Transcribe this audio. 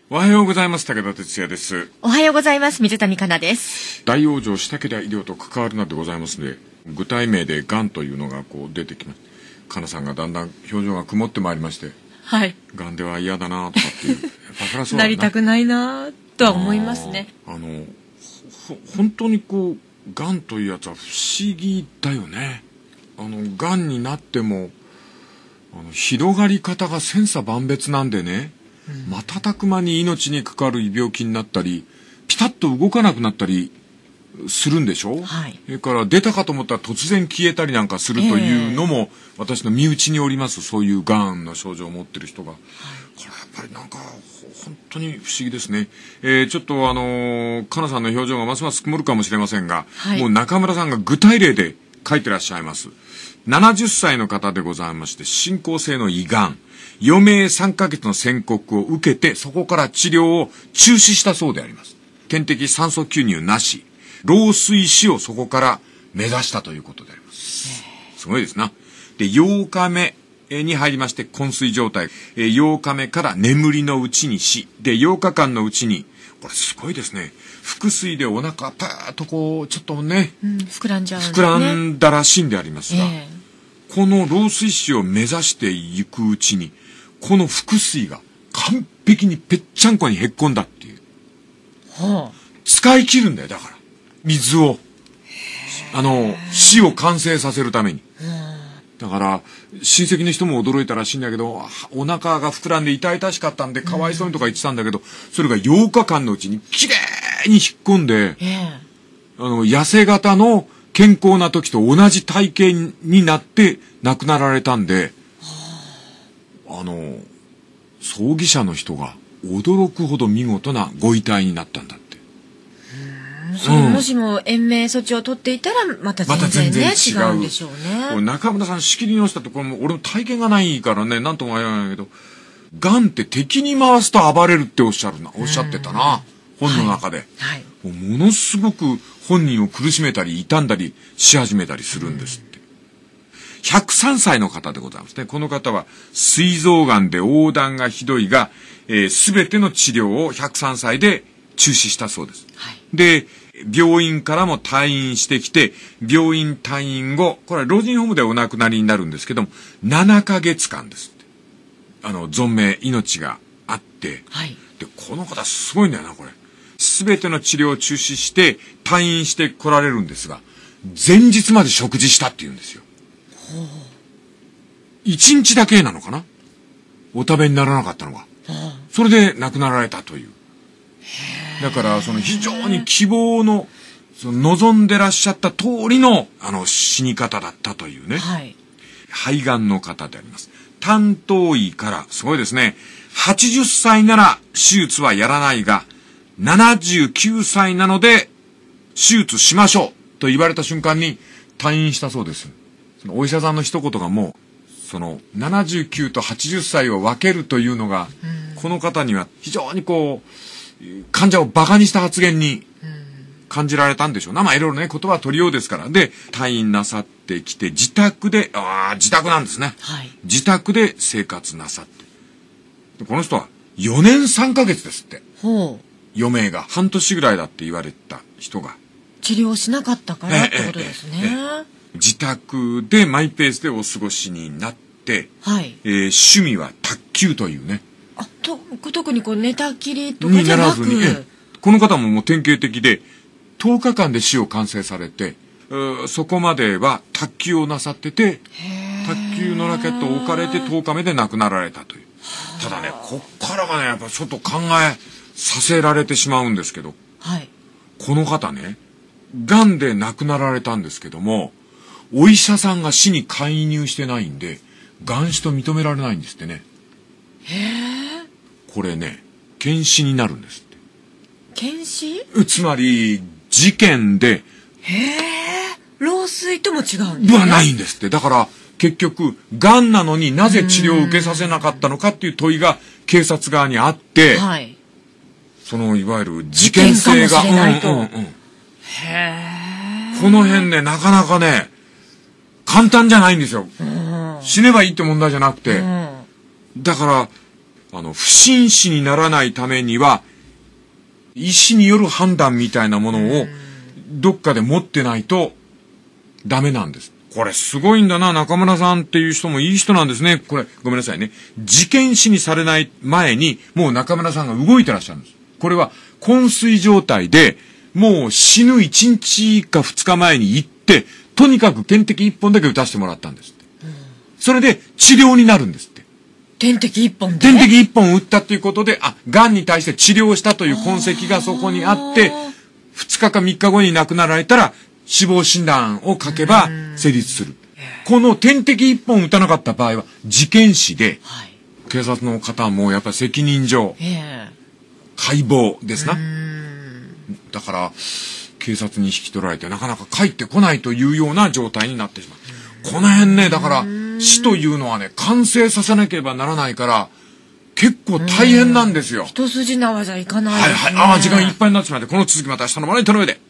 おはようございます。武田哲也です。 おはようございます。水谷香奈です。 大往生したけりゃ医療と関わるなでございますので、具体名でがんというのが出てきます。香奈さんがだんだん表情が曇ってまいりまして、 はい。 がんでは嫌だなとかっていう、バカらそうだな。 なりたくないなとは思いますね。 本当にがんというやつは不思議だよね。がんになっても広がり方が千差万別なんでね、瞬く間に命にかかる病気になったり、ピタッと動かなくなったりするんでしょ。 はい。 それから出たかと思ったら突然消えたりなんかするというのも、私の身内におります。そういうがんの症状を持ってる人が、これやっぱりなんか本当に不思議ですね。ちょっと香奈さんの表情がますます曇るかもしれませんが、はい、もう中村さんが具体例で書いてらっしゃいます。70歳の方でございまして、進行性の胃がん、余命3ヶ月の宣告を受けて、そこから治療を中止したそうであります。点滴酸素吸入なし、老衰死をそこから目指したということであります。すごいですな。で、8日目に入りまして、昏睡状態。8日目から眠りのうちに死。で、8日間のうちに、これすごいですね。腹水でお腹パーッとちょっとね、 膨らんじゃうんですね。 膨らんだらしいんでありますが、この老衰死を目指していくうちに、この腹水が完璧にぺっちゃんこにへっこんだっていう。使い切るんだよ、だから。水を。死を完成させるために。だから、親戚の人も驚いたらしいんだけど、お腹が膨らんで痛々しかったんで、かわいそうにとか言ってたんだけど、それが8日間のうちにきれいに引っ込んで、痩せ型の健康な時と同じ体型になって亡くなられたんで、葬儀社の人が驚くほど見事なご遺体になったんだって。 もしも延命措置を取っていたらまた全然ね、違うんでしょうね。 中村さん仕切り直したって、これも俺も体験がないからね、なんとも言えないんだけど、がんって敵に回すと暴れるっておっしゃってたな、本の中で、はい、ものすごく本人を苦しめたり傷んだりし始めたりするんですって。103歳の方でございますね。この方は膵臓がんで横断がひどいが、すべての治療を103歳で中止したそうです。はい、で、病院からも退院してきて、病院退院後、これは老人ホームでお亡くなりになるんですけども、7ヶ月間ですって。存命、命があって、はい、で、この方すごいんだよな、これ。すべての治療を中止して退院して来られるんですが、前日まで食事したって言うんですよ。1日だけなのかな、お食べにならなかったのが。それで亡くなられたという。だから非常に希望の望んでらっしゃった通りの死に方だったというね。はい、肺がんの方であります。担当医からすごいですね。80歳なら手術はやらないが、79歳なので手術しましょうと言われた瞬間に退院したそうです。そのお医者さんの一言がもう79と80歳を分けるというのが、この方には非常に患者をバカにした発言に感じられたんでしょうな。まあいろいろね、言葉は取りようですから。で、退院なさってきて、自宅で、自宅なんですね。はい、自宅で生活なさって。でこの人は4年3ヶ月ですって。余命が半年ぐらいだって言われた人が。 治療しなかったからってことですね。 自宅でマイペースでお過ごしになって、はい、趣味は卓球というね。 特に寝たきりとかじゃなくに、 この方ももう典型的で10日間で死を完成されて、そこまでは卓球をなさってて、卓球のラケットを置かれて10日目で亡くなられたという。ただね、こっからがね、やっぱちょっと考えさせられてしまうんですけど、はい、この方ね、がんで亡くなられたんですけども、お医者さんが死に介入してないんで、がん死と認められないんですってね。これね、検死になるんですって。 検死？ つまり、事件で、 老衰とも違うんですね。 ではないんですって。だから、結局、がんなのになぜ治療を受けさせなかったのかっていう問いが警察側にあって、はい、いわゆる事件性が、この辺ね、なかなかね、簡単じゃないんですよ。死ねばいいって問題じゃなくて。だから、 不審死にならないためには、医師による判断みたいなものを、どっかで持ってないと、ダメなんです。これすごいんだな、中村さんっていう人もいい人なんですね。これ、ごめんなさいね。事件死にされない前に、もう中村さんが動いてらっしゃるんです。これは、昏睡状態で、もう死ぬ1日か2日前に行って、とにかく点滴1本だけ打たせてもらったんですって。それで治療になるんですって。 点滴1本で？ 点滴1本打ったっていうことで、癌に対して治療したという痕跡がそこにあって、2日か3日後に亡くなられたら、死亡診断を書けば成立する。この点滴1本打たなかった場合は事件死で、警察の方もやっぱり責任上、解剖ですな。だから、警察に引き取られてなかなか帰ってこないというような状態になってしまう。この辺ね、だから、死というのはね、完成させなければならないから、結構大変なんですよ。 一筋縄じゃいかないですね。 はいはい。時間いっぱいになってしまって、この続きまた明日のまな板の上で。